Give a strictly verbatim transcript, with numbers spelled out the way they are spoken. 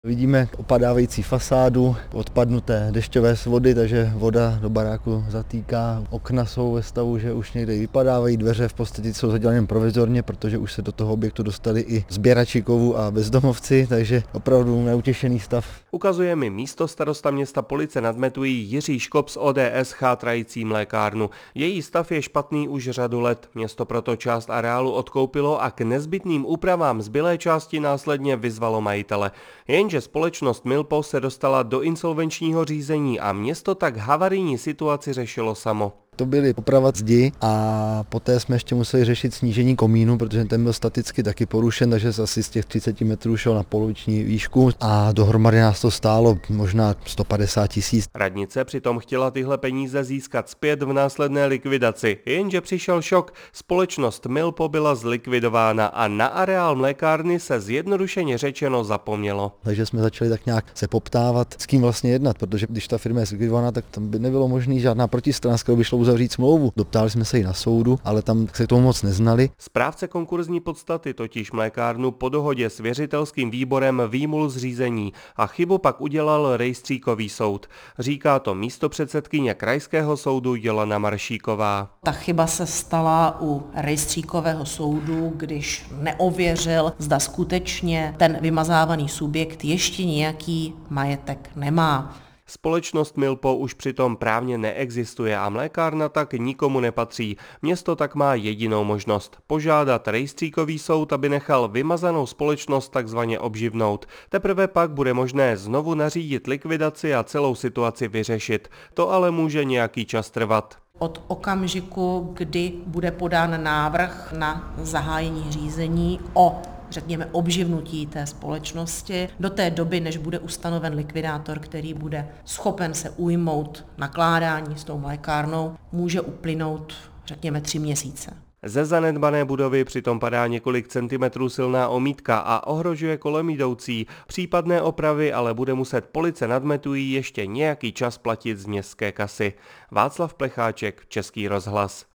Vidíme opadávající fasádu, odpadnuté dešťové svody, takže voda do baráku zatýká. Okna jsou ve stavu, že už někde vypadávají, dveře v podstatě jsou zadělané provizorně, protože už se do toho objektu dostali i sběrači kovů a bezdomovci, takže opravdu neutěšený stav. Ukazuje mi místostarosta města Police nad Metují Jiří Škop z O D S chátrající mlékárnu. Její stav je špatný už řadu let. Město proto část areálu odkoupilo a k nezbytným úpravám zbylé části následně vyzvalo majitele. Jenže společnost Milpo se dostala do insolvenčního řízení a město tak havarijní situaci řešilo samo. To byly oprava zdi a poté jsme ještě museli řešit snížení komínu, protože ten byl staticky taky porušen, takže asi z těch třiceti metrů šel na poloviční výšku a dohromady nás to stálo možná sto padesát tisíc. Radnice přitom chtěla tyhle peníze získat zpět v následné likvidaci, jenže přišel šok. Společnost Milpo byla zlikvidována a na areál mlékárny se zjednodušeně řečeno zapomnělo. Takže jsme začali tak nějak se poptávat, s kým vlastně jednat, protože když ta firma je zlikvidovaná, tak tam by nebylo možný žádná protistrana, s kterou by šlo uzavřít smlouvu. Doptali jsme se i na soudu, ale tam se k tomu moc neznali. Správce konkurzní podstaty totiž mlékárnu po dohodě s věřitelským výborem výmul z řízení a chybu pak udělal rejstříkový soud. Říká to místopředsedkyně krajského soudu Jolana Maršíková. Ta chyba se stala u rejstříkového soudu, když neověřil, zda skutečně ten vymazávaný subjekt ještě nějaký majetek nemá. Společnost Milpo už přitom právně neexistuje a mlékárna tak nikomu nepatří. Město tak má jedinou možnost – požádat rejstříkový soud, aby nechal vymazanou společnost takzvaně obživnout. Teprve pak bude možné znovu nařídit likvidaci a celou situaci vyřešit. To ale může nějaký čas trvat. Od okamžiku, kdy bude podán návrh na zahájení řízení o řekněme obživnutí té společnosti, do té doby, než bude ustanoven likvidátor, který bude schopen se ujmout nakládání s tou mlékárnou, může uplynout řekněme tři měsíce. Ze zanedbané budovy přitom padá několik centimetrů silná omítka a ohrožuje kolem jdoucí. Případné opravy ale bude muset Police nad Metují ještě nějaký čas platit z městské kasy. Václav Plecháček, Český rozhlas.